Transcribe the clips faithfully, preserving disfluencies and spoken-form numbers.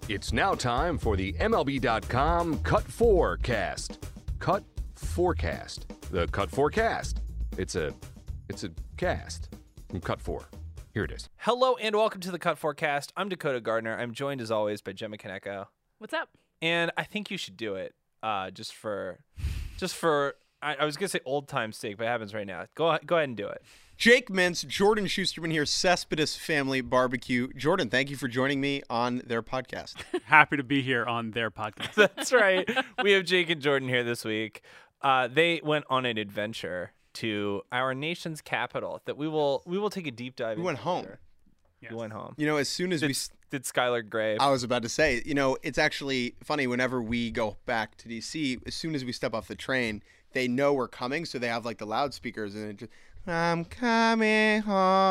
It's now time for the M L B dot com Cut four Cast. Cut Forecast. The Cut four Cast. It's a, it's a cast from Cut four. Here it is. Hello and welcome to the Cut Forecast. I'm Dakota Gardner. I'm joined as always by Gemma Kaneko. What's up? And I think you should do it, uh, just for, just for. I, I was gonna say old time sake, but it happens right now. Go go ahead and do it. Jake Mintz, Jordan Schusterman here, Cespedes Family Barbecue. Jordan, thank you for joining me on their podcast. Happy to be here on their podcast. That's right. We have Jake and Jordan here this week. Uh, they went on an adventure to our nation's capital that we will we will take a deep dive. We went home. Yes. We went home. You know, as soon as did, we did Skylar Gray. I was about to say, you know, it's actually funny whenever we go back to D C. As soon as we step off the train, they know we're coming, so they have like the loudspeakers and it just. I'm coming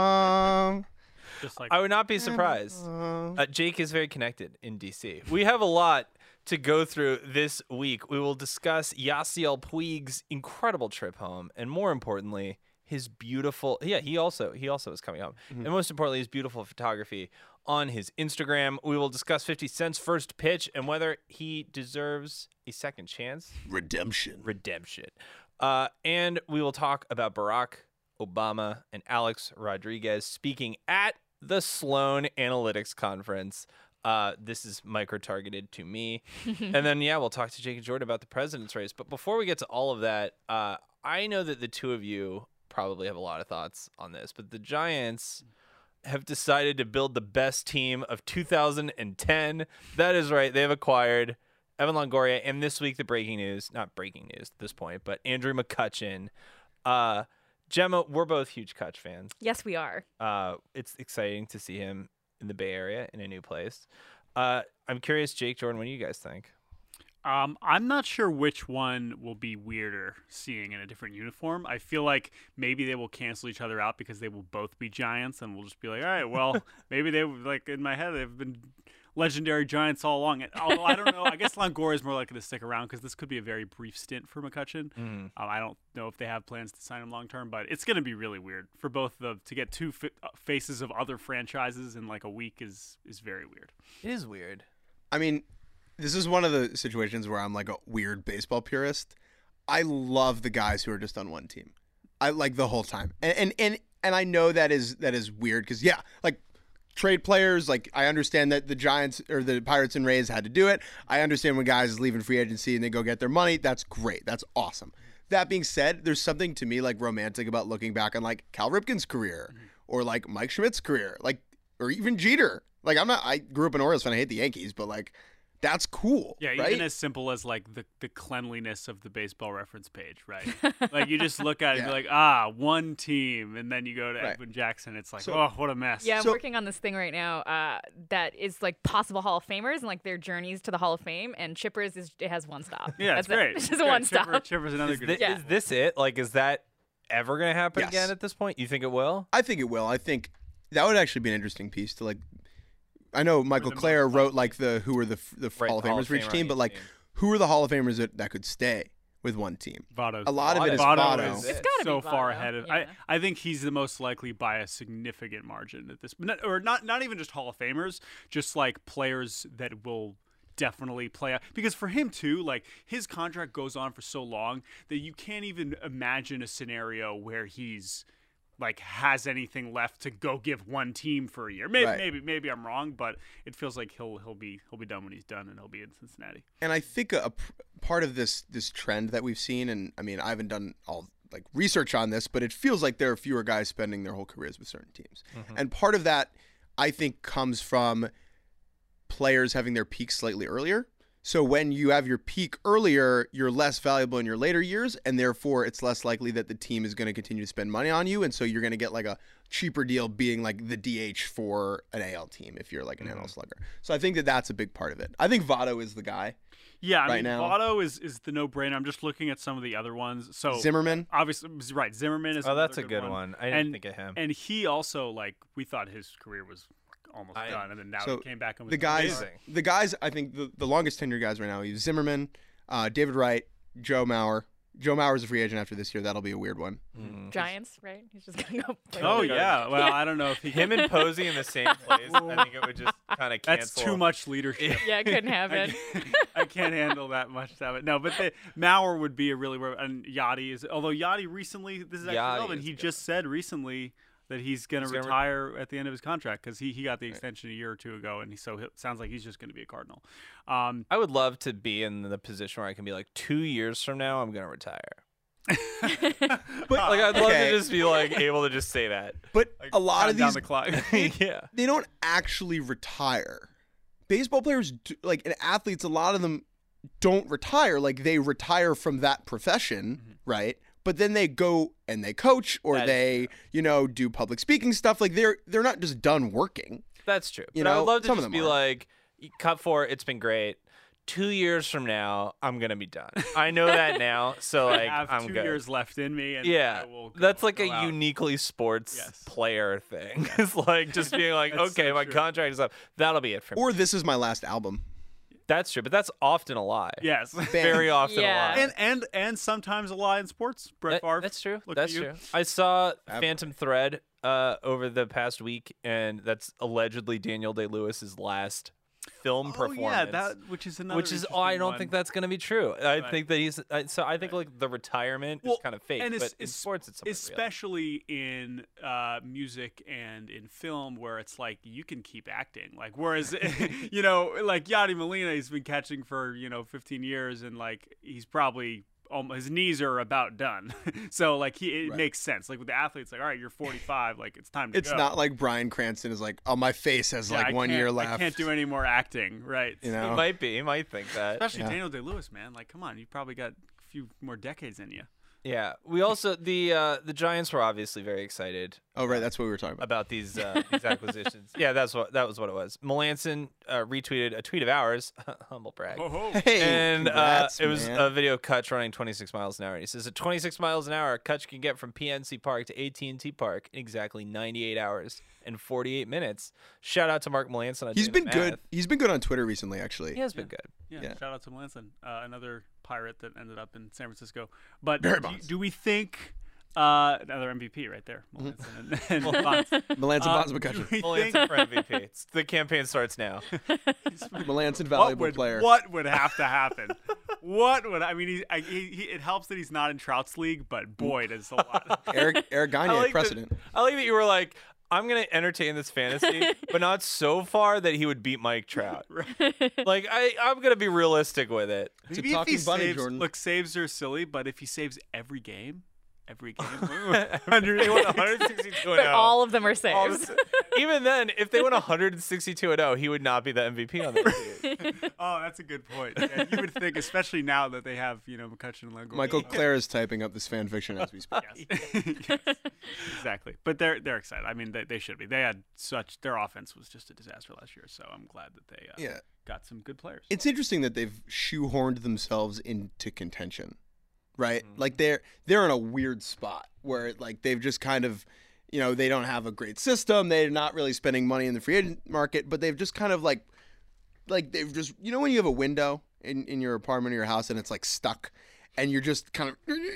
home. Just like I would not be surprised. Uh, Jake is very connected in D C. We have a lot to go through this week. We will discuss Yasiel Puig's incredible trip home, and more importantly, his beautiful. Yeah, he also he also is coming home, mm-hmm. and most importantly, his beautiful photography on his Instagram. We will discuss fifty Cent's first pitch and whether he deserves a second chance. Redemption. Redemption. Uh, and we will talk about Barack Obama and Alex Rodriguez speaking at the Sloan Analytics Conference. Uh, this is micro-targeted to me. And then, yeah, we'll talk to Jake and Jordan about the president's race. But before we get to all of that, uh, I know that the two of you probably have a lot of thoughts on this, but the Giants have decided to build the best team of two thousand ten. That is right. They have acquired Evan Longoria, and this week the breaking news, not breaking news at this point, but Andrew McCutchen. Uh, Gemma, we're both huge Kutch fans. Yes, we are. Uh, it's exciting to see him in the Bay Area in a new place. Uh, I'm curious, Jake, Jordan, what do you guys think? Um, I'm not sure which one will be weirder seeing in a different uniform. I feel like maybe they will cancel each other out because they will both be Giants, and we'll just be like, all right, well, maybe they like in my head they've been legendary Giants all along. Although I don't know, I guess Longoria is more likely to stick around because this could be a very brief stint for McCutchen. Mm. Um, I don't know if they have plans to sign him long term, but it's going to be really weird for both the to get two fi- faces of other franchises in like a week is is very weird. It is weird. I mean, this is one of the situations where I'm like a weird baseball purist. I love the guys who are just on one team. I like the whole time, and and and, and I know that is that is weird because yeah, like. Trade players, like I understand that the Giants or the Pirates and Rays had to do it. I understand when guys is leaving free agency and they go get their money. That's great. That's awesome. That being said, there's something to me like romantic about looking back on like Cal Ripken's career or like Mike Schmidt's career, like or even Jeter. Like I'm not. I grew up an Orioles fan. I hate the Yankees, but like that's cool. Yeah, right? Even as simple as like the, the cleanliness of the baseball reference page, right? Like you just look at it yeah. and be like, ah, one team, and then you go to right. Edwin Jackson. It's like, so, oh, what a mess. Yeah, I'm so, working on this thing right now uh, that is like possible Hall of Famers and like their journeys to the Hall of Fame. And Chippers is it has one stop. Yeah, That's it's great. It. It's It's just great. one Chipper, stop. Chipper's another Is, good. th- Yeah. is this it? Like, is that ever going to happen Yes. again at this point? You think it will? I think it will. I think that would actually be an interesting piece to like. I know Michael the Clare most wrote like the who are the the Right, Hall of the Hall Famers of for each Famer team, on but each like team. who are the Hall of Famers that, that could stay with one team? Votto's A lot of it is Votto. Votto Votto. is It's gotta so be far Votto, ahead of. yeah. I, I think he's the most likely by a significant margin at this, not, or not not even just Hall of Famers, just like players that will definitely play out. Because for him too, like his contract goes on for so long that you can't even imagine a scenario where he's like has anything left to go give one team for a year. Maybe Right. maybe maybe I'm wrong, but it feels like he'll he'll be he'll be done when he's done, and he'll be in Cincinnati. And I think a, a p- part of this this trend that we've seen, and I mean I haven't done all like research on this, but it feels like there are fewer guys spending their whole careers with certain teams, mm-hmm. and part of that I think comes from players having their peak slightly earlier. So when you have your peak earlier, you're less valuable in your later years, and therefore it's less likely that the team is going to continue to spend money on you, and so you're going to get like a cheaper deal being like the D H for an A L team if you're like an mm-hmm. N L slugger. So I think that that's a big part of it. I think Votto is the guy. Yeah, I right mean, now. Votto is, is the no-brainer. I'm just looking at some of the other ones. So Zimmerman. Obviously, right, Zimmerman is Oh, another that's a good good one. one. I didn't and, think of him. And he also, like, we thought his career was almost I- done, and then now So he came back and was the guys, amazing. the guys, I think the, the longest tenured guys right now, is Zimmerman, uh, David Wright, Joe Mauer, Joe Mauer's a free agent after this year. That'll be a weird one. Mm. Giants, right? He's just gonna go. Play Oh with the yeah. Well, I don't know if he Him and Posey in the same place. I think it would just kind of cancel. That's too much leadership. Giants. Yeah, it couldn't I happen. can't, I can't handle that much of it. No, but the, Mauer would be a really and Yachty is. Although Yachty recently, this is actually Yachty relevant. is He good. just said recently that he's going to He's gonna re- retire at the end of his contract because he, he got the extension a year or two ago, and he, so it sounds like he's just going to be a Cardinal. Um, I would love to be in the position where I can be like, two years from now, I'm gonna retire. But Like, I'd love okay. to just be like able to just say that. But a lot of down these the clock. Yeah. they don't actually retire. Baseball players, do, like and athletes, a lot of them don't retire. Like they retire from that profession, Mm-hmm. right? But then they go and they coach, or That is they, you know, do public speaking stuff. Like they're they're not just done working. That's true. You but I know, would love to some of just them be are. like, cut four, it's been great. Two years from now, I'm gonna be done. I know that now, so I like have I'm two good. years left in me, and Yeah, I will go- that's like go a out. uniquely sports Yes. player thing. It's like just being like, That's okay, so my true. contract is up. That'll be it for me. Or this is my last album. That's true, but that's often a lie. Yes. Very often Yeah. a lie. and and and sometimes a lie in sports. Brett That- Favre. that's true. Look That's at you. true. I saw Ab- Phantom Thread uh, over the past week, and that's allegedly Daniel Day Lewis's last film Oh performance. yeah, that which is another. which is oh, I interesting don't one. think that's going to be true. I Right. think that he's I, so I think like the retirement Well, is kind of fake, and but it's- in it's- sports it's something real. especially in uh, music and in film, where it's like you can keep acting. Like whereas, you know, like Yachty Molina, he's been catching for you know fifteen years, and like he's probably. Um, his knees are about done, so like he it Right. makes sense. Like with the athletes, like all right, you're forty-five, like it's time to It's go. not like Bryan Cranston is like, oh, my face has Yeah, like I one can't- year I left. can't do any more acting, right? You He know? might be. He might think that. Especially Yeah. Daniel Day Lewis, man. Like, come on, you probably got a few more decades in you. Yeah. We also the uh, the Giants were obviously very excited Oh, right. That's what we were talking about. about these uh, these acquisitions. Yeah, that's what that was what it was. Melanson uh, retweeted a tweet of ours, humble brag. Oh, Hey, And congrats, uh, it was man. a video of Kutch running twenty-six miles an hour. He says at twenty-six miles an hour, Kutch can get from P N C Park to A T and T Park in exactly ninety-eight hours and forty-eight minutes. Shout out to Mark Melanson. on He's doing been the good. math. He's been good on Twitter recently, actually. He has been good. yeah, Yeah. Shout out to Melanson, uh, another pirate that ended up in San Francisco. But Barry do, Bonds. do we think uh, another M V P right there, Melanson and, and Bonds? Melanson Uh, Bonds do McCutcheon. we Melanson think for M V P. It's, the campaign starts now. Melanson, what valuable would player. what would have to happen? What would I mean? He, I, he, he, it helps that he's not in Trout's league, but boy, does a lot. Eric Eric Gagne I had like precedent. That, I like that you were like, I'm gonna entertain this fantasy, but not so far that he would beat Mike Trout. Like I, I'm gonna be realistic with it. It's a Maybe if he talking bunny, saves, Jordan. look, saves are silly, but if he saves every game, every game, They went one sixty-two and But oh. all of them are All saves. of- Even then, if they went one sixty-two and oh, he would not be the M V P on that team. Oh, that's a good point. Yeah, you would think, especially now that they have, you know, McCutcheon and Longoria. Michael Clare is typing up this fan fiction as we speak. Yes. Yes. Exactly. But they're they're excited. I mean, they, they should be. They had such their offense was just a disaster last year, so I'm glad that they uh, Yeah. got some good players. It's interesting that they've shoehorned themselves into contention, right? Like they're they're in a weird spot where like they've just kind of, you know, they don't have a great system. They're not really spending money in the free agent market, but they've just kind of like, like they've just, you know, when you have a window in, in your apartment or your house and it's like stuck, and you're just kind of,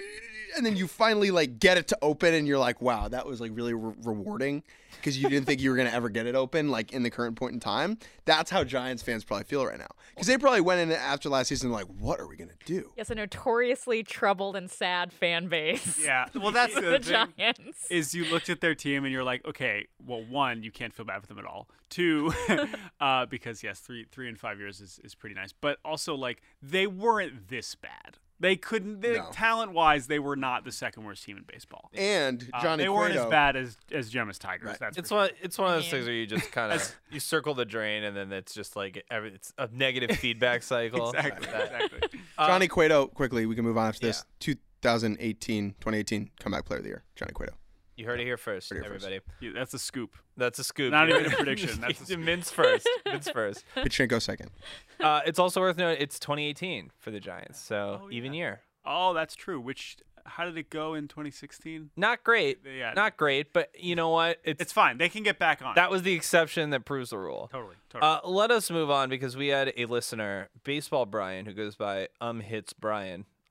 and then you finally like get it to open, and you're like, wow, that was like really re- rewarding because you didn't think you were gonna ever get it open like in the current point in time. That's how Giants fans probably feel right now because they probably went in after last season like, what are we gonna do? Yes, a notoriously troubled and sad fan base. Yeah. Well, that's the, the thing. Giants. Is you looked at their team and you're like, okay, well, one, you can't feel bad for them at all. Two, uh, because yes, three, three and five years is, is pretty nice. But also, like, they weren't this bad. They couldn't. They, No. Talent-wise, they were not the second worst team in baseball. And Uh, Johnny they weren't Cueto, as bad as as Gemma's Tigers. Right. That's It's for one. It's one of those Yeah. things where you just kind of you circle the drain, and then it's just like every, it's a negative feedback cycle. sure. exactly, That- exactly. Johnny Cueto. Quickly, we can move on after this. yeah. twenty eighteen, twenty eighteen comeback player of the year, Johnny Cueto. You heard it here first, Heard it here first. everybody. Yeah, that's a scoop. That's a scoop. Not You even heard a it. prediction. That's a Mince first. Mince first. Pachenko second. Uh, it's also worth noting it's twenty eighteen for the Giants, so Oh, even yeah. year. Oh, that's true. Which, how did it go in twenty sixteen? Not great. Yeah. Not great, but you know what? It's, It's fine. They can get back on. that was the exception that proves the rule. totally, totally. Uh, let us move on because we had a listener, Baseball Brian, who goes by Um Hits Brian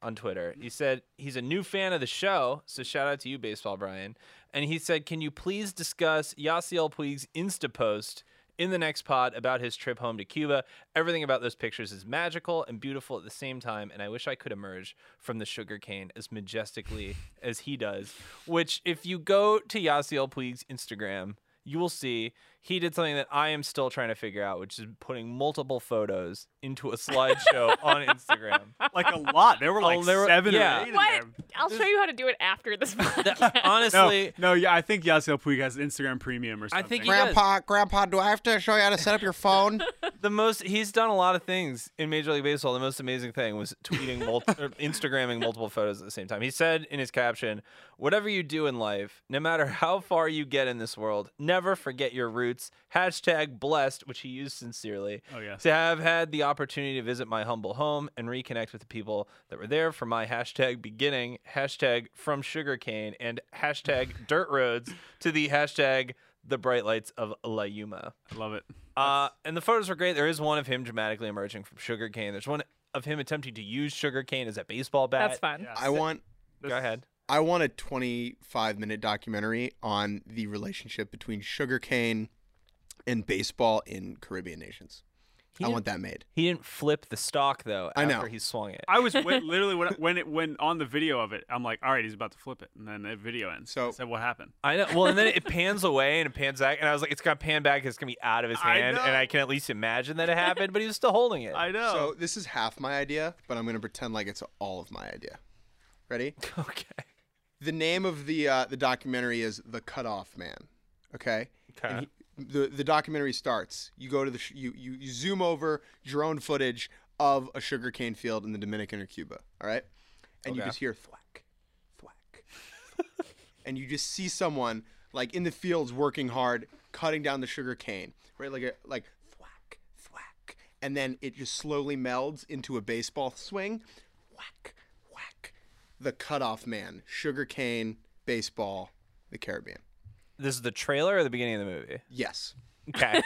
on Twitter. He said he's a new fan of the show, so shout out to you, Baseball Brian. And he said, can you please discuss Yasiel Puig's Insta post in the next pod about his trip home to Cuba? Everything about those pictures is magical and beautiful at the same time, and I wish I could emerge from the sugarcane as majestically as he does. Which, if you go to Yasiel Puig's Instagram, you will see he did something that I am still trying to figure out, which is putting multiple photos into a slideshow on Instagram. Like a lot. There were like Oh, there were- seven yeah. or eight in What? there. I'll show you how to do it after this podcast. Honestly, No, no, yeah, I think Yasiel Puig has Instagram Premium or I something. think he Grandpa, Grandpa, do I have to show you how to set up your phone? the most he's done a lot of things in Major League Baseball. The most amazing thing was tweeting, mul- or Instagramming multiple photos at the same time. He said in his caption, "Whatever you do in life, no matter how far you get in this world, never forget your roots. Hashtag blessed," which he used sincerely. Oh, yes. To have had the opportunity to visit my humble home and reconnect with the people that were there for my hashtag beginning, hashtag from sugarcane, and hashtag dirt roads to the hashtag the bright lights of La Yuma. I love it. Uh, and the photos were great. There is one of him dramatically emerging from sugarcane. There's one of him attempting to use sugarcane as a baseball bat. That's fun. Yeah. I want Go ahead. I want a twenty-five minute documentary on the relationship between sugarcane and baseball in Caribbean nations. He I didn't- want that made. He didn't flip the stalk though I know. after he swung it. I was wait, literally when when it when on the video of it, I'm like, all right, he's about to flip it, and then the video ends. So- I said, what happened? I know. Well, and then it pans away and it pans back, and I was like, it's gonna pan back. It's gonna be out of his I hand, know. and I can at least imagine that it happened. But he was still holding it. I know. So this is half my idea, but I'm going to pretend like it's all of my idea. Ready? Okay. The name of the uh, the documentary is The Cutoff Man. Okay. Okay. And he, the the documentary starts. You go to the sh- you, you you zoom over drone footage of a sugarcane field in the Dominican or Cuba. All right, and you Okay. just hear thwack, thwack, and you just see someone like in the fields working hard, cutting down the sugarcane. Right, like a like thwack, thwack, and then it just slowly melds into a baseball swing. Whack, whack. The Cutoff Man, sugarcane, baseball, the Caribbean. This is the trailer or the beginning of the movie? Yes. Okay.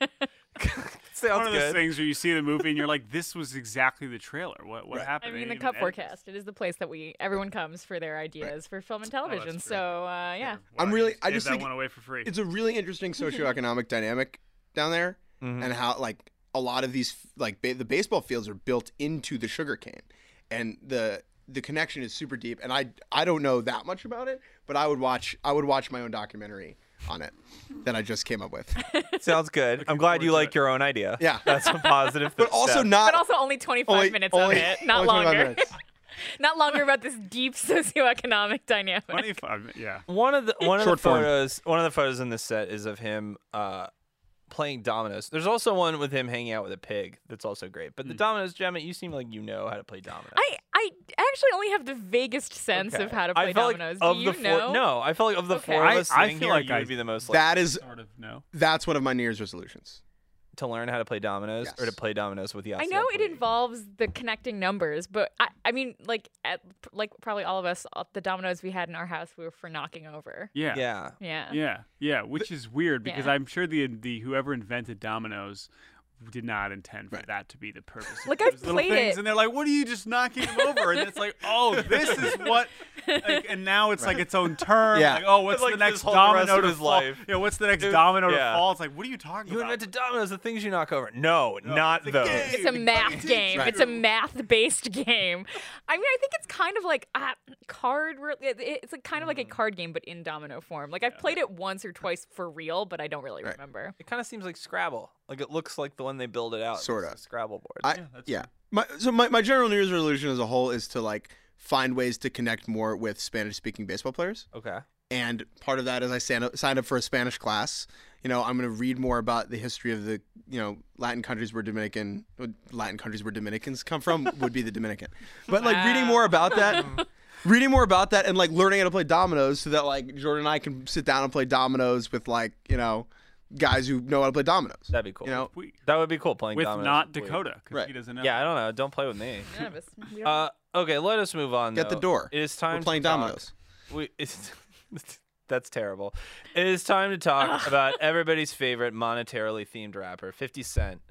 Sounds one of those good. things where you see the movie and you're like, this was exactly the trailer. What what Right. happened? I They mean, the didn't Cup even edit this. Forecast. It is the place that we everyone comes for their ideas for film and television. great. so uh, yeah, Wow, I'm you really- I gave just that think one away for free. It's a really interesting socioeconomic dynamic down there, Mhm. and how like a lot of these like ba- the baseball fields are built into the sugarcane, and the the connection is super deep. And I I don't know that much about it, but I would watch I would watch my own documentary on it that I just came up with. Sounds good. I'm glad you forward to like it. your own idea. Yeah. That's a positive. But also step. not but also only twenty-five only- minutes only- of it, not only twenty-five longer. minutes. Not longer about this deep socioeconomic dynamic. twenty-five, yeah. One of the one of Short the form. photos one of the photos in this set is of him uh, playing dominoes. There's also one with him hanging out with a pig that's also great. But the dominoes, Gemma, you seem like you know how to play dominoes. I, I actually only have the vaguest sense Okay. of how to I play felt dominoes. Like of Do you the four, know? No, I felt like of the Okay. four of I- us I sitting feel here, like you I- would be the most like That is Sort of, no. that's one of my New Year's resolutions. to learn how to play dominoes or to Yes. play dominoes with Yasiel I know it Puig. involves the connecting numbers, but I, I mean, like, at, like probably all of us, uh, the dominoes we had in our house, we were for knocking over. Yeah. Yeah. Yeah. Yeah, yeah, which is weird because Yeah. I'm sure the the whoever invented dominoes did not intend for Right. that to be the purpose. of Like, those I've little played things, it. and they're like, "What are you just knocking them over?" And it's like, "Oh, this is what." Like, and now it's like its own term. Yeah. Like, oh, what's Like the this next whole- the rest domino of to his fall? life. Yeah, what's the next It- domino yeah. to fall? It's like, what are you talking You about? invented dominoes, the things you knock over. No, not it's a those. game. It's a math game. Right. It's a math-based game. I mean, I think it's kind of like uh, card. re- it- It's like kind of like a card game, but in domino form. Like I've played it once or twice for real, but I don't really Right. remember. It kind of seems like Scrabble. Like it looks like the one they build it out. It's Sorta. a Scrabble board. I, Yeah, that's yeah. My, so my, my general New Year's resolution as a whole is to like find ways to connect more with Spanish speaking baseball players. okay. And part of that is I signed up, signed up for a Spanish class. You know, I'm going to read more about the history of the, you know, Latin countries where Dominican, Latin countries where Dominicans come from would be the Dominican. But like reading more about that, reading more about that and like learning how to play dominoes so that like Jordan and I can sit down and play dominoes with like, you know, guys who know how to play dominoes. That'd be cool. You know, We- That would be cool playing with dominoes. not with Puig. Dakota because Right. he doesn't know. Yeah, I don't know. Don't play with me. None of us. we don't- Uh, okay, let us move on. Get the though. door. It is time we're playing to talk- dominoes. We, it's, that's terrible. It is time to talk about everybody's favorite monetarily themed rapper, fifty Cent. Oh,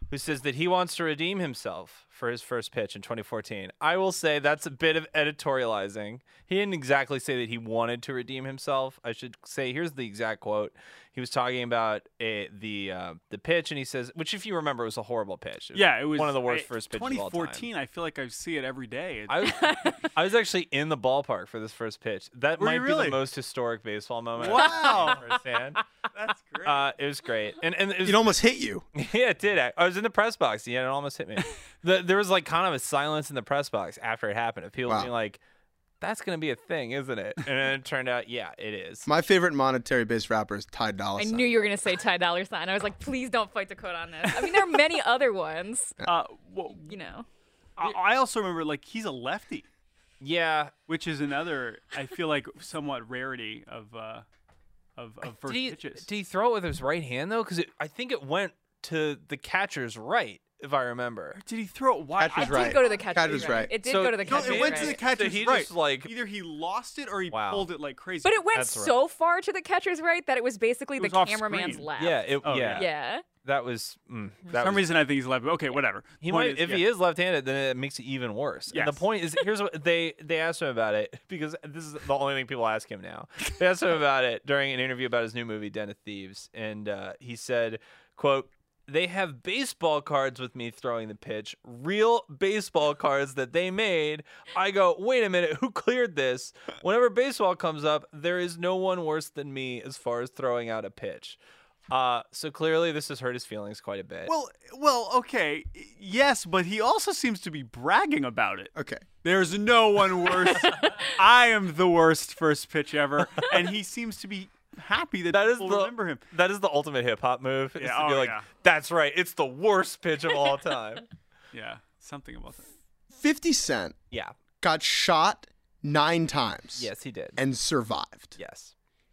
who says that he wants to redeem himself for his first pitch in twenty fourteen. I will say that's a bit of editorializing. He didn't exactly say that he wanted to redeem himself. I should say, here's the exact quote. He was talking about a, the uh, the pitch, and he says, which if you remember, was a horrible pitch. It was Yeah, it was one of the worst I, first pitches of all time. twenty fourteen, I feel like I see it every day. It- I was, I was actually in the ballpark for this first pitch. That Were might you be really? the most historic baseball moment Wow. I've ever seen. That's great. Uh, it was great, and and it was, It almost hit you. yeah, it did. I was in the press box. Yeah, it almost hit me. The, there was like kind of a silence in the press box after it happened of people Wow. being like, "That's gonna be a thing, isn't it?" And then it turned out, yeah, it is. My favorite monetary-based rapper is Ty Dolla I Sign. knew you were gonna say Ty Dolla Sign. I was like, please don't fight Dakota on this. I mean, there are many other ones. uh, well, You know. I, I also remember like he's a lefty, Yeah. which is another I feel like somewhat rarity of uh, of, of first Did he, pitches. did he throw it with his right hand though? Because I think it went to the catcher's right, if I remember. Did he throw it? Why? Catcher's It right. did go to the catcher's, Catcher's right. It did So- go to the No, catcher's it went right. to the catcher's he right. just, like- Either he lost it or he Wow. pulled it like crazy. But it went That's so rough. far to the catcher's right that it was basically It the was off cameraman's screen. left. Yeah. It, Oh, yeah. yeah. Yeah. That was. Mm, For that some was reason, I think he's left. Okay, whatever. He Point might, is, if yeah. he is left-handed, then it makes it even worse. And Yes. the point is, here's what they they asked him about it because this is the only thing people ask him now. They asked him about it during an interview about his new movie Den of Thieves, and uh, he said, "quote They have baseball cards with me throwing the pitch, real baseball cards that they made. I go, wait a minute, who cleared this? Whenever baseball comes up, there is no one worse than me as far as throwing out a pitch." Uh, so clearly this has hurt his feelings quite a bit. Well, well, okay, yes, but he also seems to be bragging about it. Okay. There's no one worse. I am the worst first pitch ever, and he seems to be happy that, That is people the remember him. That is the ultimate hip hop move. Is Yeah, to be oh, like, yeah. that's right. It's the worst pitch of all time. Yeah, something about that. fifty Cent Yeah. got shot nine times. Yes, he did. And survived. yes.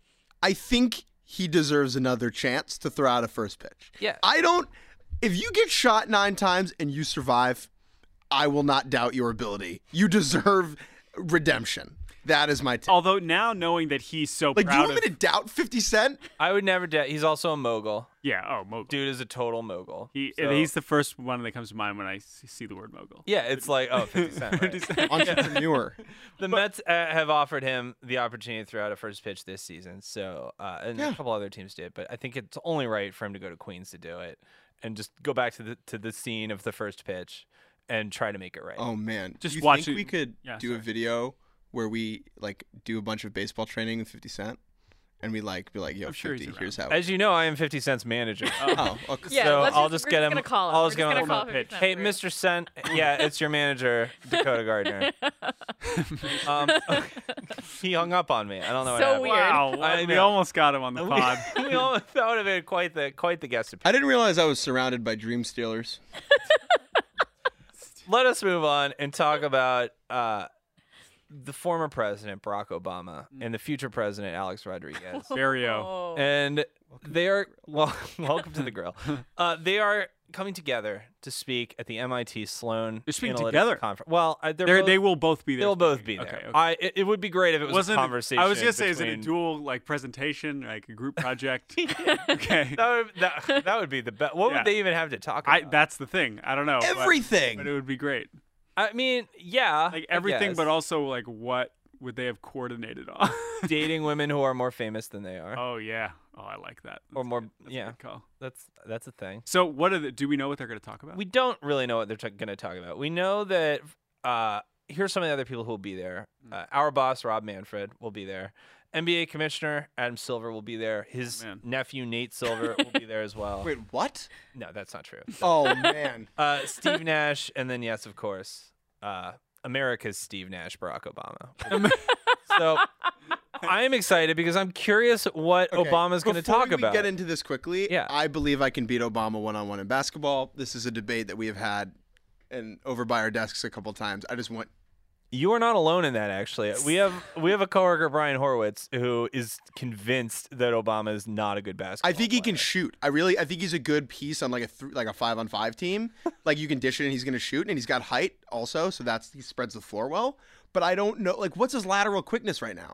I think he deserves another chance to throw out a first pitch. Yeah. I don't. If you get shot nine times and you survive, I will not doubt your ability. You deserve redemption. That is my take. Although now knowing that he's so Like, do you proud want of, me to doubt fifty Cent? I would never doubt. He's also a mogul. yeah, oh, mogul. Dude is a total mogul. He, So- he's the first one that comes to mind when I s- see the word mogul. yeah, it's like, oh, fifty Cent. Right? Entrepreneur. The Mets uh, have offered him the opportunity to throw out a first pitch this season. So, uh, and Yeah. a couple other teams did, but I think it's only right for him to go to Queens to do it and just go back to the to the scene of the first pitch and try to make it right. Oh man, Just do you watch think it- we could Yeah, do a sorry. video where we like do a bunch of baseball training with fifty Cent, and we like be like, "Yo, I'm sure he's fifty, around. here's how." As you know, I am fifty Cent's manager. oh, okay. Yeah, So let's I'll just, just we're get just him- Gonna call him. I'll We're just just get gonna him call on him the fifty pitch. Cent Hey, for it. Mister Cent. Yeah, it's your manager, Dakota Gardner. um, he hung up on me. I don't know what So happened. weird. Wow, I we know. almost got him on the pod. we all, that would have been quite the quite the guest appearance. I didn't realize I was surrounded by dream stealers. Let us move on and talk about uh, the former president Barack Obama and the future president Alex Rodriguez. Barrio. Oh. And they are well, welcome to the grill. Uh, they are coming together to speak at the M I T Sloan They're speaking Analytics together? Conference. Well, uh, they're They're, both, they will both be there. they'll both be there. Okay, okay. I it, it would be great if it was Wasn't a it- conversation. I was gonna say, is it a between- dual like presentation, like a group project? Okay, That would, that, that would be the best. What Yeah. would they even have to talk about? I that's the thing. I don't know. but- Everything. but it would be great. I mean, yeah, Like I everything, guess. but also like what would they have coordinated on? dating women who are more famous than they are, Oh yeah. Oh, I like that. or That's more. good. That's a Yeah, good call. that's that's a thing. So what are the? Do we know what they're going to talk about? We don't really know what they're t- going to talk about. We know that uh, here's some of the other people who will be there. Uh, our boss, Rob Manfred, will be there. N B A Commissioner Adam Silver will be there. His man. nephew, Nate Silver, will be there as well. Wait, what? No, that's not true. Oh man. Uh, Steve Nash, and then, yes, of course, uh, America's Steve Nash, Barack Obama. So I am excited because I'm curious what Okay, Obama's going to before talk we about. get into this quickly, Yeah. I believe I can beat Obama one-on-one in basketball. This is a debate that we have had and over by our desks a couple times. I just want You are not alone in that, actually. We have we have a coworker, Brian Horowitz, who is convinced that Obama is not a good basketball I think he can player. shoot. I really, I think he's a good piece on like a th- like a five on five team. Like you can dish it and he's gonna shoot, and he's got height also, so that's he spreads the floor well. But I don't know, like, what's his lateral quickness right now?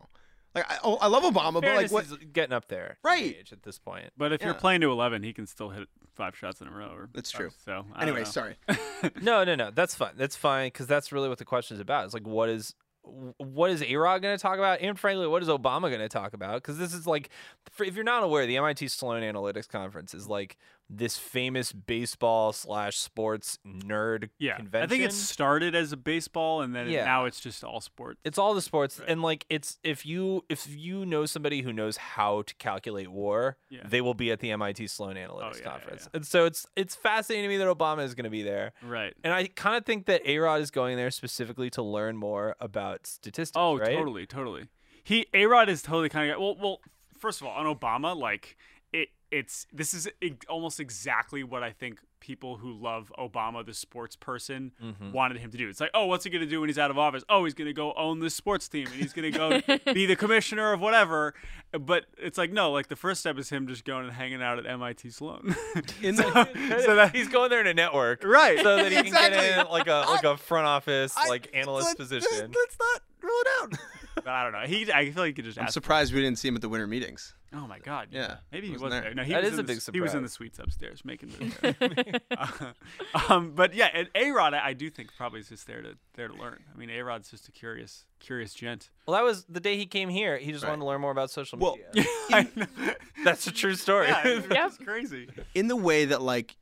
Like I, oh, I love Obama, but like Fairness what? is getting up there, in Right. age at this point. But if you're Yeah. playing to eleven, he can still hit five shots in a row. Or That's five, true. So I don't Anyway, know. sorry. No, no, no. That's fine. That's fine because that's really what the question is about. It's like, what is, what is A-Rod going to talk about, and frankly, what is Obama going to talk about? Because this is like, for, if you're not aware, the M I T Sloan Analytics Conference is like this famous baseball slash sports nerd Yeah, convention. I think it started as a baseball, and then it- Yeah. now it's just all sport. It's all the sports, and like it's if you if you know somebody who knows how to calculate war, Yeah. they will be at the M I T Sloan Analytics Oh, yeah, yeah, Conference, yeah. and so it's it's fascinating to me that Obama is going to be there. Right. And I kind of think that A-Rod is going there specifically to learn more about statistics. Oh, right? totally, totally. He A-Rod is totally kind of well. Well, first of all, on Obama, like it, it's this is e- almost exactly what I think people who love Obama, the sports person, Mhm. wanted him to do. It's like, oh, what's he gonna do when he's out of office? Oh, he's gonna go own this sports team, and he's gonna go be the commissioner of whatever. But it's like, no, like the first step is him just going and hanging out at M I T Sloan. In so, the, so that He's going there to network, right. so that he can Exactly. get in like a like a front office I- like analyst let- position. Let's not rule it out. But I don't know. He, I feel like he could just I'm ask. surprised we didn't see him at the winter meetings. Oh my God! Yeah, maybe he wasn't wasn't there. there. No, he That was is in a the, big He was in the surprise. suites upstairs making the. uh, um, but yeah, and A Rod, I, I do think probably is just there to there to learn. I mean, A Rod's just a curious curious gent. Well, that was the day he came here. He just Right. wanted to learn more about social Well, media. I know. That's a true story. Yeah, it's Yep. it's crazy. In the way that like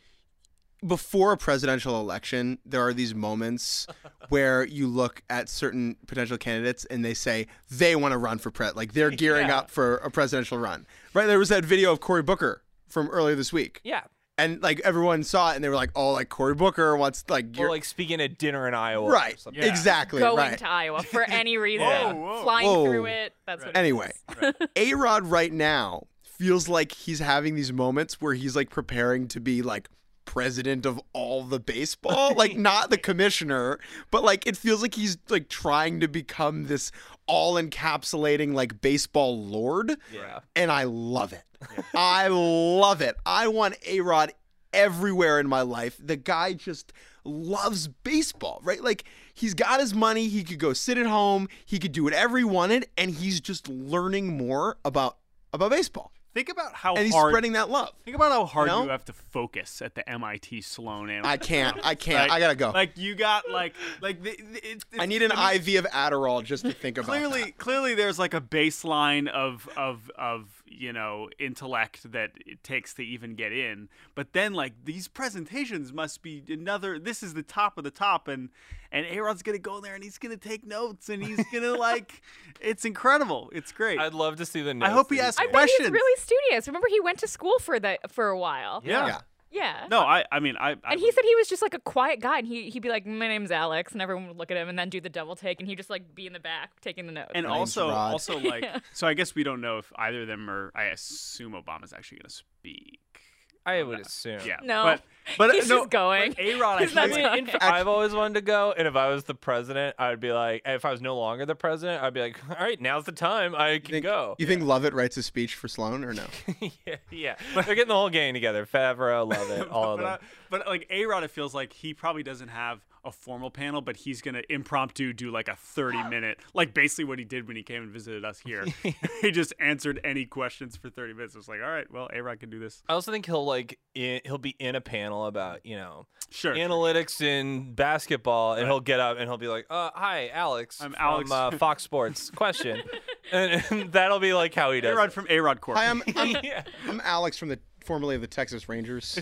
before a presidential election, there are these moments where you look at certain potential candidates and they say they want to run for pres, like they're gearing Yeah. up for a presidential run. Right? There was that video of Cory Booker from earlier this week, yeah. and like everyone saw it and they were like, "Oh, like Cory Booker wants like Or gear-" like speaking at dinner in Iowa. Or right, something. Yeah. exactly, Going right." to Iowa for any reason, Whoa, whoa. flying Whoa. through it. That's what. Anyway, it is. A-Rod right now feels like he's having these moments where he's like preparing to be like president of all the baseball, like not the commissioner, but like it feels like he's like trying to become this all encapsulating like baseball lord. Yeah. And I love it. I love it. I want A-Rod everywhere in my life. The guy just loves baseball, right? Like he's got his money. He could go sit at home. He could do whatever he wanted. And he's just learning more about, about baseball. Think about how And he's hard. spreading that love. Think about how hard You know? you have to focus at the M I T Sloan. Analytics. I can't. I can't. Like- I gotta go. Like you got like like the, the- it, I it's- need an mean, I V of Adderall just to think about clearly that. clearly there's like a baseline of of of you know intellect that it takes to even get in, but then like these presentations must be another, this is the top of the top, and and A-Rod's gonna go there and he's gonna take notes and he's gonna like it's incredible, it's great. I'd love to see the I notes hope he that asks I bet questions. he's really studious. Remember, he went to school for that for a while. yeah. Yeah. Yeah. No, I I mean I, I And he said he was just like a quiet guy, and he he'd be like, "My name's Alex," and everyone would look at him, and then do the double take, and he'd just like be in the back taking the notes. and My name's also Rod. also like so I guess we don't know if either of them are, I assume Obama's actually gonna speak. I would assume. Yeah. No. But but He's no, just going. A-Rod, I He's feel not I like- mean, going. in, I've always wanted to go, and if I was the president, I'd be like, if I was no longer the president, I'd be like, all right, now's the time, I can Think- go. You think Lovett writes a speech for Sloan or no? yeah, yeah. They're getting the whole gang together. Favreau, love it, all of but, them. I- but like A-Rod, it feels like he probably doesn't have a formal panel, but he's gonna impromptu do like a thirty minute, like basically what he did when he came and visited us here. He just answered any questions for thirty minutes. It was like, all right, well, A-Rod can do this. I also think he'll like in, he'll be in a panel about you know Sure. analytics in basketball, and he'll get up and he'll be like, uh, "Hi, Alex. I'm from, Alex. uh, Fox Sports. Question," and, and that'll be like how he does. A-Rod it. from A-Rod Corp. Hi, I'm, I'm, yeah. I'm Alex from the formerly of the Texas Rangers.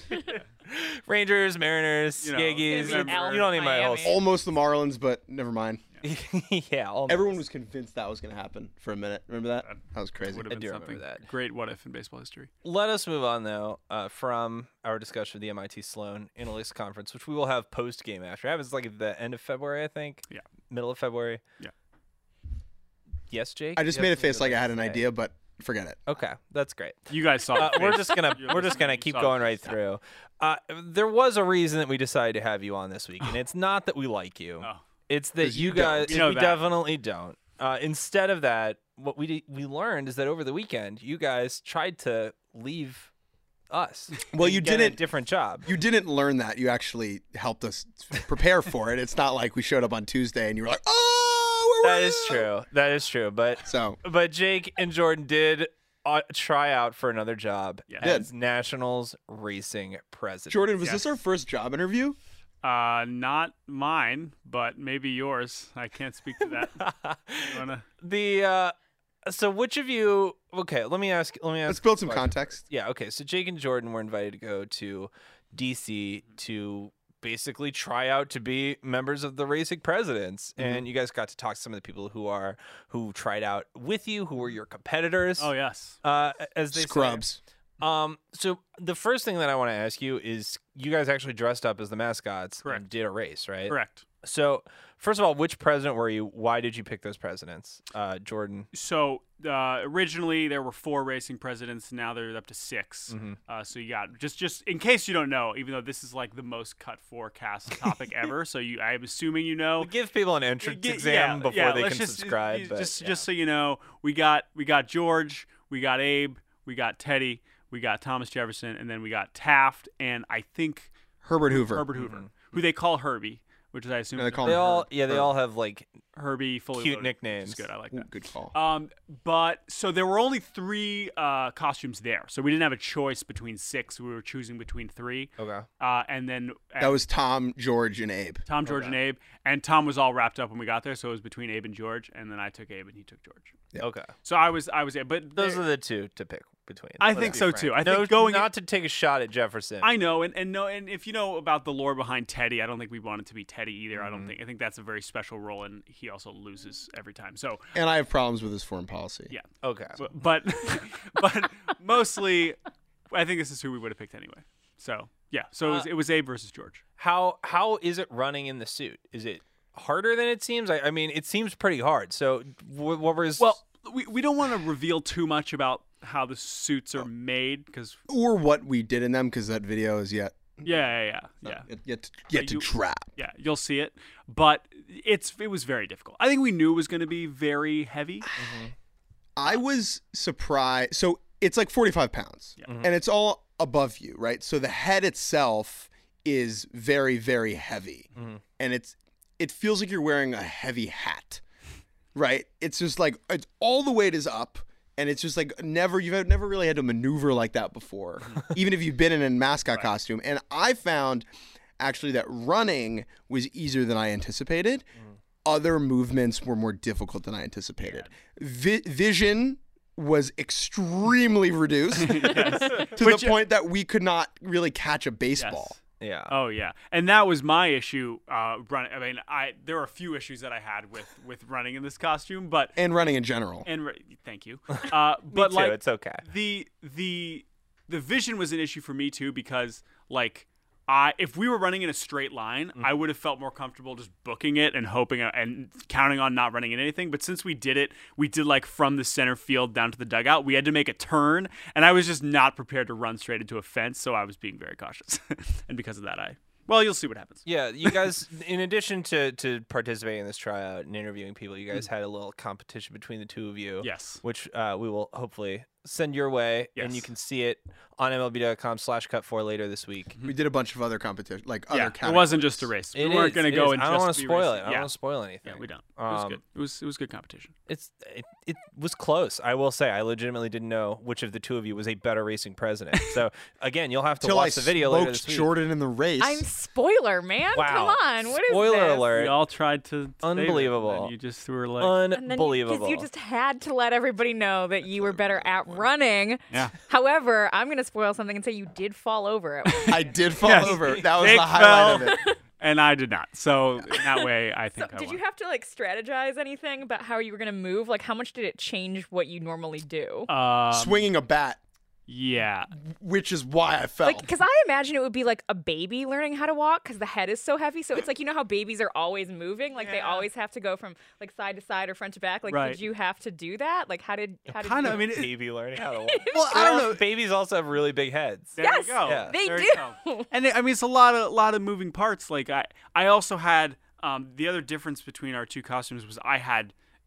Rangers, Mariners, You know, Yankees. Gonna be an You don't need my whole. Miami. Almost the Marlins, but never mind. yeah, almost. Everyone was convinced that was going to happen for a minute. Remember that? That was crazy. Would have I been do remember something. that. Great what if in baseball history. Let us move on, though, uh, from our discussion of the M I T Sloan Analytics Conference, which we will have post game after. It happens like at the end of February, I think. Yeah. Middle of February. Yeah. Yes, Jake. I just You made a have something face like you'd I had to an say? idea, but forget it. Okay, that's great. You guys saw. Uh, the we're face. just gonna You're we're just listening, gonna you keep saw going the right face. through. Uh, there was a reason that we decided to have you on this week, and it's not that we like you. Oh. It's that 'Cause you, you don't. guys We know we that. definitely don't. Uh, instead of that, what we d- we learned is that over the weekend, you guys tried to leave us. Well, and you get a didn't- different job. You didn't learn that. You actually helped us prepare for it. It's not like we showed up on Tuesday and you were like, "Oh, we're That is true. That is true. But So but Jake and Jordan did uh, try out for another job Yeah. as Nationals racing president. Jordan, was Yes. this our first job interview? Uh, not mine, but maybe yours. I can't speak to that. You wanna? The uh, so which of you? Okay, let me ask. Let me ask. Let's build some a question. context. Yeah. Okay. So Jake and Jordan were invited to go to D C to basically try out to be members of the Racing Presidents, Mm-hmm. and you guys got to talk to some of the people who are who tried out with you, who were your competitors. Oh yes. Uh, as they say. Scrubs. Um, so the first thing that I want to ask you is, you guys actually dressed up as the mascots and Correct. did a race, right? Correct. So first of all, which president were you? Why did you pick those presidents? Uh, Jordan. So uh, originally there were four racing presidents. Now they're up to six. Mm-hmm. Uh, so you got just just in case you don't know, even though this is like the most cut forecast topic ever. So you, I'm assuming you know. Give people an entrance G- exam yeah, before yeah, they let's can just, subscribe. y- but, Just yeah. just so you know, we got we got George, we got Abe, we got Teddy, we got Thomas Jefferson, and then we got Taft, and I think Herbert Hoover. Herbert Hoover, who they call Herbie, which is I assume No, they is call they him all Herb. yeah they Herb. all have like Herbie fully cute loaded, nicknames. Which is good. I like Ooh, that. good call. Um, but so there were only three uh, costumes there, so we didn't have a choice between six. We were choosing between three. Okay. Uh, and then That was Tom, George, and Abe. Tom, George, and Abe. And Tom was all wrapped up when we got there, so it was between Abe and George. And then I took Abe, and he took George. Yeah. Okay. So I was, I was, but Those there- are the two to pick between. I Let's think be so, frank. too. I no, think going- not to take a shot at Jefferson. I know, and, and no, and if you know about the lore behind Teddy, I don't think we want it to be Teddy either. I Mm-hmm. don't think. I think that's a very special role, and he also loses every time. So And I have problems with his foreign policy. yeah, okay. but but, but mostly, I think this is who we would have picked anyway. So yeah, so it was, Uh, it was Abe versus George. How how is it running in the suit? Is it harder than it seems? I, I mean, it seems pretty hard. So wh- what was Well, we we don't want to reveal too much about how the suits are made because Or what we did in them, because that video is yet yeah, yeah, yeah, yeah. yet, yet, to, yet to you- drop. Yeah, you'll see it, but it's it was very difficult. I think we knew it was going to be very heavy. I was surprised. So it's like forty-five pounds, and it's all above you, right? So the head itself is very, very heavy, and it's it feels like you're wearing a heavy hat, right? It's just like it's all the weight is up, and it's just like never you've never really had to maneuver like that before, even if you've been in a mascot costume. And I found actually that running was easier than I anticipated. Other movements were more difficult than I anticipated. Vi- vision was extremely reduced to Which- the point that we could not really catch a baseball. yeah. Oh yeah, and that was my issue. Uh, running. I mean, I there were a few issues that I had with with running in this costume, but And running in general. and re- thank you. Uh, but too, like it's okay. the the the vision was an issue for me too because like I if we were running in a straight line, Mm-hmm. I would have felt more comfortable just booking it and hoping and counting on not running in anything. But since we did it, we did like from the center field down to the dugout. We had to make a turn, and I was just not prepared to run straight into a fence, so I was being very cautious. And because of that, I well, you'll see what happens. Yeah, you guys, in addition to, to participating in this tryout and interviewing people, you guys had a little competition between the two of you. Yes. Which uh, we will hopefully send your way, and Yes. you can see it on M L B dot com slash cut four later this week. We did a bunch of other competition, like other Yeah, it categories. wasn't just a race. We It weren't is, going to it go is. and I don't just want to be spoil racing. it. I don't Yeah. want to spoil anything. Yeah, we don't. It was Um, good. It was it was good competition. It's it, it was close. I will say, I legitimately didn't know which of the two of you was a better racing president. So again, you'll have to Till I watch the video later smoked this week. Jordan in the race. I'm spoiler, man. Wow. Come on. What is Spoiler this? alert. We all tried to. save it, and Unbelievable. then you just were like, And then Unbelievable. Because you, just had to let everybody know that you were better at running. yeah. However, I'm going to spoil something and say you did fall over at one I did fall Yes. over. That was Nick the highlight of fell. it. And I did not. So in that way, I So think I did won. you have to like strategize anything about how you were going to move? Like how much did it change what you normally do? Um, Swinging a bat, yeah. which is why I fell. Like, because I imagine it would be like a baby learning how to walk because the head is so heavy. So it's like, you know how babies are always moving? Like they Yeah. always have to go from like side to side or front to back. Like, Right. did you have to do that? Like, how did, how did Kind of. you? I mean, it, baby learning how to walk. well, I don't know. Babies also have really big heads. there Yes, you go. Yeah. they There do. you go. And it, I mean, it's a lot of lot of moving parts. Like I, I also had um, the other difference between our two costumes was I had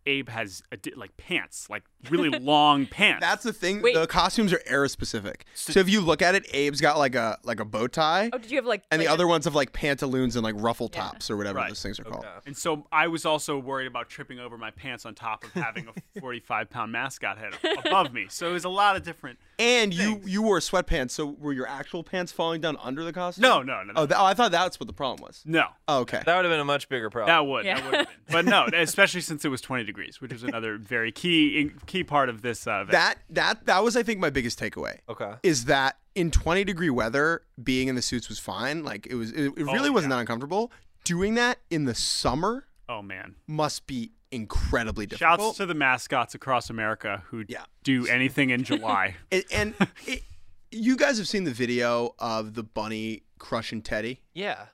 Abe has a di- like pants, like really long pants. That's the thing. Wait. The costumes are era specific. So if you look at it, Abe's got like a like a bow tie, Oh, did you have like? and like the a- other ones have like pantaloons and like ruffle Yeah. tops or whatever Right. those things are called. Okay. And so I was also worried about tripping over my pants on top of having a forty-five pound mascot head above me. So it was a lot of different. And you Thanks. you wore sweatpants, so were your actual pants falling down under the costume? No, no, no, no. Oh, th- oh I thought that's what the problem was. no. Oh, okay. That would have been a much bigger problem. That would, Yeah. that would have been. But no, especially since it was twenty degrees, which is another very key key part of this uh, event. That that that was I think my biggest takeaway. Okay. Is that in twenty degree weather, being in the suits was fine. Like it was, it, it really Oh, wasn't yeah. that uncomfortable. Doing that in the summer Oh man. must be incredibly difficult. Shouts to the mascots across America who Yeah. do anything in July. and and it, you guys have seen the video of the bunny crushing Teddy. Yeah.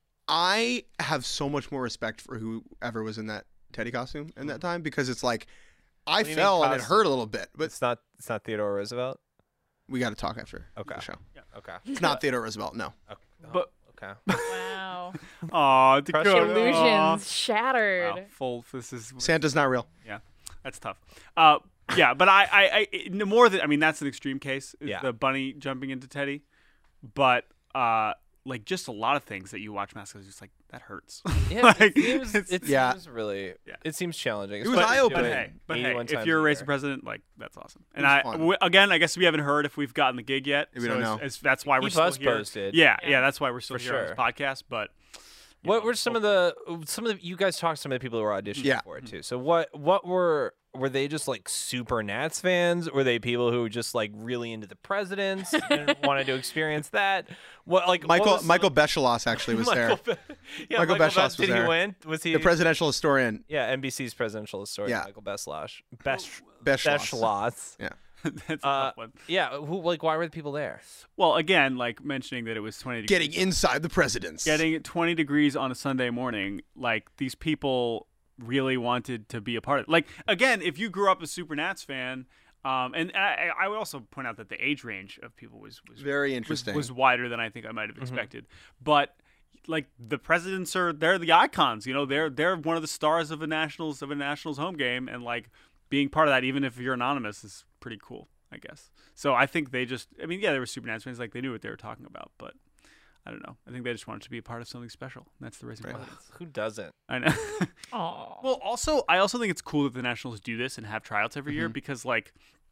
I have so much more respect for whoever was in that Teddy costume in that time because it's like I do you mean fell and it costume? hurt a little bit, but It's not. It's not Theodore Roosevelt. we got to talk after Okay. the show. Okay. It's not Theodore Roosevelt, no. Okay. But- okay. Wow. Aw, Crush Dakota. it. Aw. Illusions shattered. Wow, full. This is Santa's not real. yeah, that's tough. Uh, yeah, but I, I, I it- no more than I mean, that's an extreme case. Is Yeah. the bunny jumping into Teddy, but uh, like just a lot of things that you watch mascots, just like that hurts. Yeah. Like, it seems, it's- it Yeah. seems really. Yeah. It seems challenging. It was especially eye-opening. doing But it hey, but hey, eighty-one if times you're a a racing year. president, like that's awesome. And was I fun. w- again, I guess we haven't heard if we've gotten the gig yet. We so don't it's- know. it's- that's why we're Keep still us here. posted. Yeah, yeah, Yeah. that's why we're still For here on this sure. podcast. But you What know, were some of the some of the you guys talked to some of the people who were auditioning Yeah. for it too. So what what were were they just like super Nats fans? Were they people who were just like really into the presidents and wanted to experience that? What like what Michael was some Michael of- Beschelas actually was there. Michael Be- yeah, Michael Michael Beschloss Be- was Did there. he win? Was he The presidential historian. Yeah, N B C's presidential historian Yeah. Michael Beschloss. Besch Beschloss. Beschloss. Yeah. that's a Uh, tough one. Yeah, who like why were the people there? Well, again, like mentioning that it was twenty degrees. Getting inside the presidents. getting twenty degrees on a Sunday morning, like these people really wanted to be a part of it. Like, again, if you grew up a Super Nats fan, um, and I, I would also point out that the age range of people was was Very was, interesting. was wider than I think I might Mm-hmm. have expected. But like the presidents are they're the icons, you know, they're they're one of the stars of a Nationals of a Nationals home game, and like being part of that, even if you're anonymous, is pretty cool, I guess. So I think they just, I mean, yeah, they were Super Nats fans, like they knew what they were talking about, but I don't know. I think they just wanted to be a part of something special. And that's the Racing Presidents. Who doesn't? I know. Aw. Well, also, I also think it's cool that the Nationals do this and have tryouts every Mm-hmm. year because, like,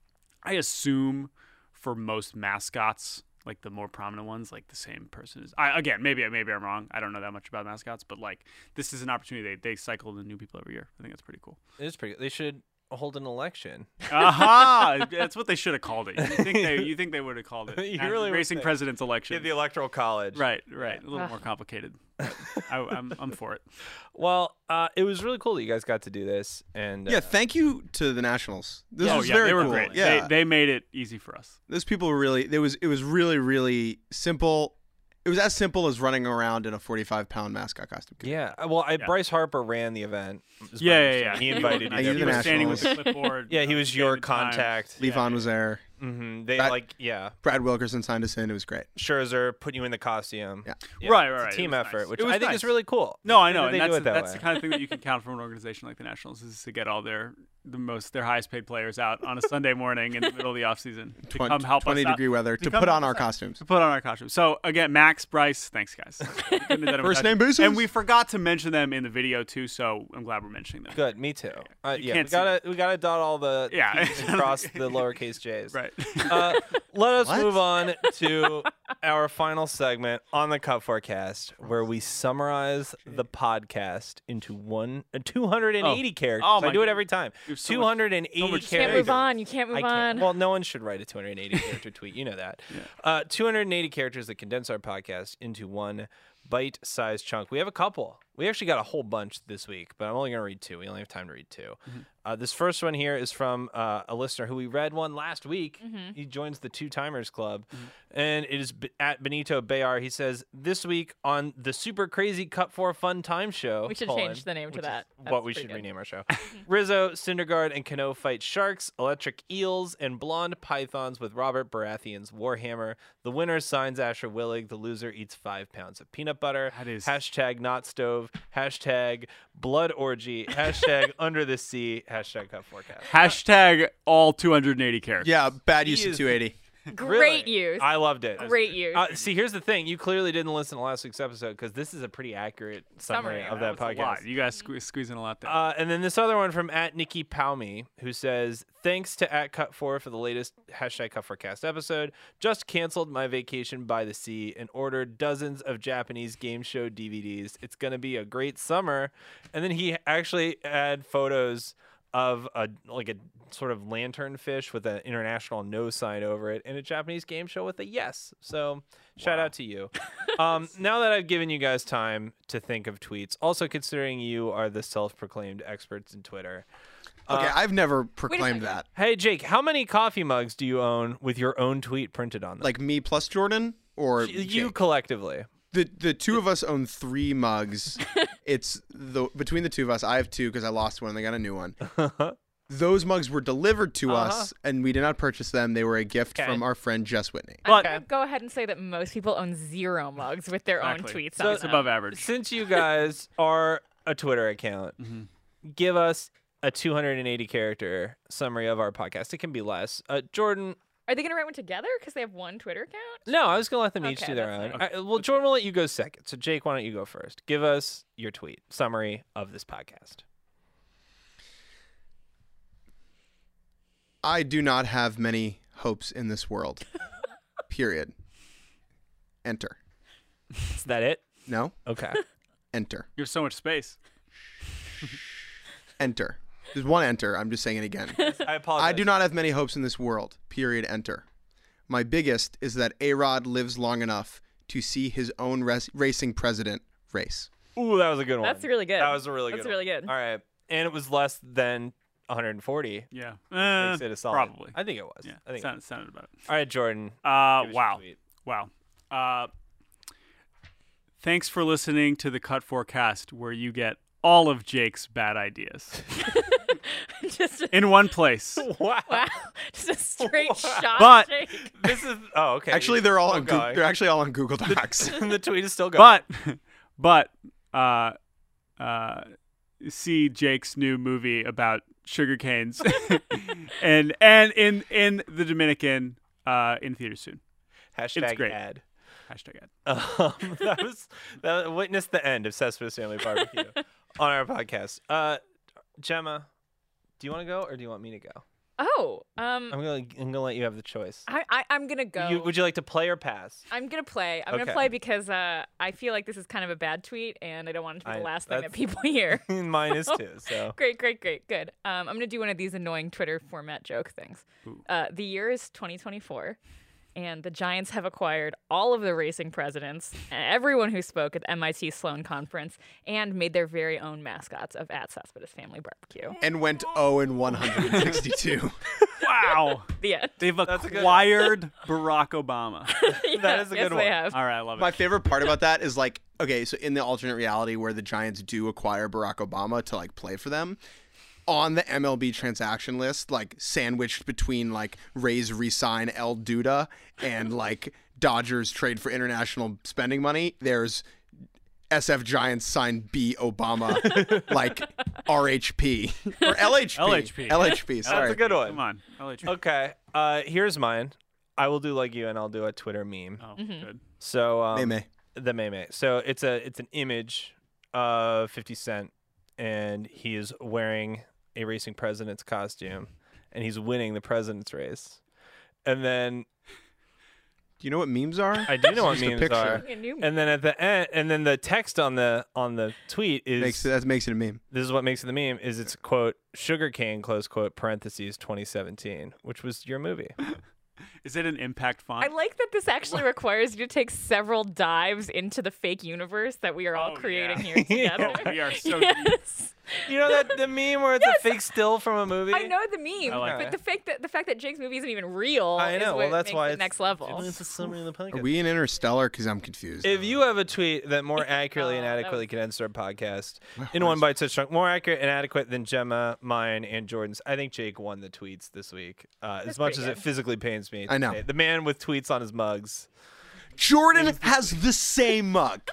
I assume for most mascots, like the more prominent ones, like the same person is. I again, maybe maybe I'm wrong. I don't know that much about mascots, but like this is an opportunity. They they cycle the new people every year. I think that's pretty cool. It is pretty. They should hold an election. Aha! That's what they should have called it. You think they you think they would have called it? You Nat- really would Racing think. President's election. Yeah, the electoral college. Right, right. A little Ugh. more complicated. But I, I'm I'm for it. Well, uh, it was really cool that you guys got to do this, and Yeah, uh, thank you to the Nationals. This oh was yeah, very they were cool. great. Yeah, They, they made it easy for us. those people were really. It was it was really really simple. It was as simple as running around in a forty-five pound mascot costume. yeah. uh, Well, I, Yeah. Bryce Harper ran the event. is my Yeah, yeah, understanding. yeah. He invited you. Yeah, there he's he the was for- standing with Nationals. the clipboard. Yeah, he uh, was at your the time. contact. Levon was there. hmm They That- like yeah. Brad Wilkerson signed us in. It was great. Sure, put you in the costume. Yeah. Right, right, It's right. a team It was effort, nice. which It was I think nice. is really cool. No, I That know, they and do that's it that that's way. the kind of thing that you can count from an organization like the Nationals is to get all their the most their highest paid players out on a Sunday morning in the middle of the off season to Twen- come help twenty us out, degree weather to to come put help on our us out. costumes. to put on our costumes. So again, Max, Bryce, thanks guys. We couldn't have done it First without name you. basis. and we forgot to mention them in the video too. So I'm glad we're mentioning them. Good, me too. Uh, You yeah, can't we see gotta we gotta dot all the Yeah. T's and cross the lowercase j's. Right. Uh, let us What? move on to our final segment on the Cup Forecast, where we summarize the podcast into one uh, two hundred eighty characters. Oh I my do it God. every time. You have so much- two hundred eighty so much characters. You can't move on. You can't move I can't. on. Well, no one should write a two hundred eighty character tweet. You know that. Uh, two hundred eighty characters that condense our podcast into one bite-sized chunk. We have a couple. We actually got a whole bunch this week, but I'm only going to read two. We only have time to read 2 Mm-hmm. Uh, this first one here is from uh, a listener who we read one last week. Mm-hmm. He joins the Two Timers Club, and it is B- at Benito Bayar. He says, this week on the Super Crazy Cup four Fun Time Show. We should colon, change the name to which is that. what That's we pretty should good. rename our show. Rizzo, Syndergaard, and Cano fight sharks, electric eels, and blonde pythons with Robert Baratheon's Warhammer. The winner signs Asher Willig. The loser eats five pounds of peanut butter. That is- Hashtag not stove. Cove, hashtag blood orgy, hashtag under the sea, hashtag cut forecast. Hashtag all two hundred eighty characters. Yeah, bad use He of is- two eighty. Great Really? use. I loved it. Great use. Uh, see, here's the thing. You clearly didn't listen to last week's episode because this is a pretty accurate summary, Summary. of That that was a lot. podcast. You guys sque- squeezing a lot there. Uh, and then this other one from at Nikki Palmy, who says, thanks to at Cut four for the latest hashtag Cut forecast episode. Just canceled my vacation by the sea and ordered dozens of Japanese game show D V Ds. It's going to be a great summer. And then he actually had photos of a like a sort of lanternfish with an international no sign over it and a Japanese game show with a yes. So shout out to you. Um, now that I've given you guys time to think of tweets, also considering you are the self-proclaimed experts in Twitter. Okay, Uh, I've never proclaimed second. that. Hey, Jake, how many coffee mugs do you own with your own tweet printed on them? Like me plus Jordan or you Jake? collectively. The the two of us own three mugs. It's the between the two of us. I have two because I lost one and I got a new one. Those mugs were delivered to Uh-huh. us, and we did not purchase them. They were a gift Okay. from our friend Jess Whitney. I'm But- gonna go ahead and say that most people own zero mugs with their Exactly. own tweets. So on it's them. above average. Since you guys are a Twitter account, give us a two hundred eighty character summary of our podcast. It can be less. Uh, Jordan, Are they gonna write one together because they have one Twitter account? no, I was going to let them each Okay, do their that's own. fine. I- well, Jordan will let you go second. So, Jake, why don't you go first? Give us your tweet summary of this podcast. I do not have many hopes in this world. Period. Enter. Is that it? No? Okay. Enter. You have so much space. Enter. There's one enter. I'm just saying it again. I apologize. I do not have many hopes in this world. Period. Enter. My biggest is that A-Rod lives long enough to see his own res- racing president race. Ooh, that was a good one. That's really good. That was a really That's good really one. good. All right. And it was less than one hundred forty. Yeah. Uh, Makes it a solid. probably. I think it was. Yeah. I think. Sounded, sounded about it. All right, Jordan. Uh, give us your wow. tweet. Wow. Uh, thanks for listening to the Cut Forecast, where you get all of Jake's bad ideas Just a, in one place. Wow. wow, just a straight shot. But- Jake. This is. Oh, okay. Actually, they're all Still on Google. going. They're actually all on Google Docs. the tweet is still going. But, but, uh, uh, see Jake's new movie about sugar canes, and and in in the Dominican, uh, in theaters soon. Hashtag great. ad. Hashtag ad. Um, that was that witnessed the end of Cespedes Family Barbecue on our podcast. Uh, Gemma, do you want to go or do you want me to go? Oh, um, I'm gonna I'm gonna let you have the choice. I, I I'm gonna go. You, would you like to play or pass? I'm gonna play. I'm Okay. gonna play because uh, I feel like this is kind of a bad tweet, and I don't want it to be I- the last thing that that's- people hear. Mine is too. So Great, great, great, good. Um, I'm gonna do one of these annoying Twitter format joke things. Uh, the year is twenty twenty-four, and the Giants have acquired all of the racing presidents, everyone who spoke at the M I T Sloan Conference, and made their very own mascots of at Cespedes Family Barbecue. and went oh and one hundred sixty-two. Wow. The end. They've a good- acquired Barack Obama. That is a yes, good they one. have. All right, I love it. My favorite part about that is like, okay, so in the alternate reality where the Giants do acquire Barack Obama to like play for them, on the M L B transaction list, like sandwiched between like Rays re-sign El Duda and like Dodgers trade for international spending money, there's S F Giants sign B Obama, like R H P or L H P. L H P. L H P. Sorry. That's a good one. Come on. I'll let you. Okay. Uh, here's mine. I will do like you, and I'll do a Twitter meme. Oh, Mm-hmm. good. So um, Meme. the meme. So it's a it's an image of fifty Cent, and he is wearing a racing president's costume, and he's winning the president's race. And then Do you know what memes are? I do know what Just a memes picture. are. A new And then at the end, and then the text on the on the tweet is Makes that makes it a meme. this is what makes it the meme is it's quote sugarcane close quote parentheses twenty seventeen, which was your movie. Is it an impact font? I like that this actually requires you to take several dives into the fake universe that we are all Oh, creating yeah. here together. Oh, we are so yes. You know that the meme where it's Yes. a fake still from a movie. I know the meme, I like but that. the fact that the fact that Jake's movie isn't even real I is know. what Well, that's makes why it it's next level. It's a summary of the podcast. Are we in Interstellar? Because I'm confused. If you have a tweet that more accurately and Oh, that adequately was- condenses our podcast My in heart one is- bite such chunk, more accurate and adequate than Gemma, mine, and Jordan's. I think Jake won the tweets this week. Uh, as That's much as pretty it good. physically pains me. I know. to say. The man with tweets on his mugs. Jordan has the same mug.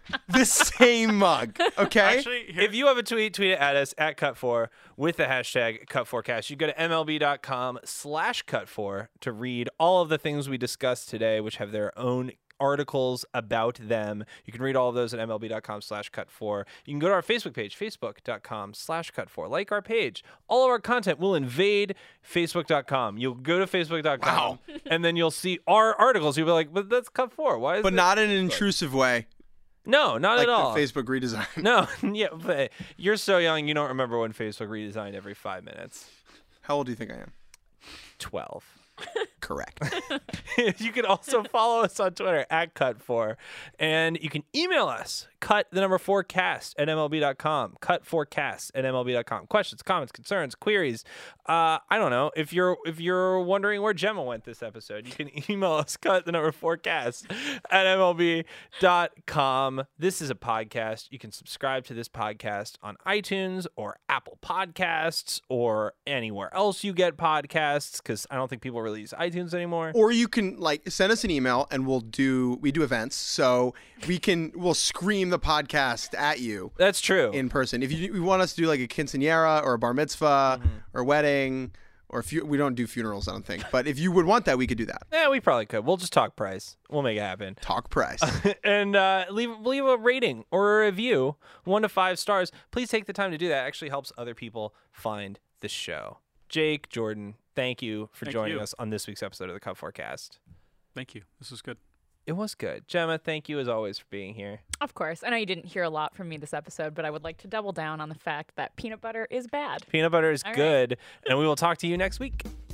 the same mug. Okay. Actually, here, If you have a tweet, tweet it at us at cut four with the hashtag cut four cast. You go to mlb.com slash cut four to read all of the things we discussed today, which have their own articles about them. You can read all of those at mlb.com slash cut four. You can go to our Facebook page, facebook.com slash cut four. Like our page. All of our content will invade facebook dot com. You'll go to facebook dot com Wow. and then you'll see our articles. You'll be like, but that's cut four. Why is But it? not in an intrusive way, No, not like at all. the Facebook redesign. No, yeah, but you're so young, you don't remember when Facebook redesigned every five minutes. How old do you think I am? twelve. Correct. You can also follow us on Twitter at cut four. And you can email us, cut the number four cast at mlb.com, cut four cast at mlb.com. Questions, comments, concerns, queries. Uh, I don't know. If you're if you're wondering where Gemma went this episode, you can email us, cut the number four cast at mlb.com. This is a podcast. You can subscribe to this podcast on iTunes or Apple Podcasts or anywhere else you get podcasts, because I don't think people really use iTunes anymore. Or you can like send us an email and we'll do we do events, so we can we'll scream the podcast at you That's true. in person. If you, you want us to do like a quinceañera or a bar mitzvah Mm-hmm. or a wedding, or if you we don't do funerals, I don't think. But if you would want that, we could do that. Yeah, we probably could. We'll just talk price. We'll make it happen. Talk price. and uh, leave leave a rating or a review, one to five stars. Please take the time to do that. It actually helps other people find the show. Jake, Jordan, thank you for Thank joining you. us on this week's episode of the Cut Forecast. thank you. This was good. It was good. Gemma, thank you as always for being here. Of course. I know you didn't hear a lot from me this episode, but I would like to double down on the fact that peanut butter is bad. Peanut butter is All right. good, and we will talk to you next week.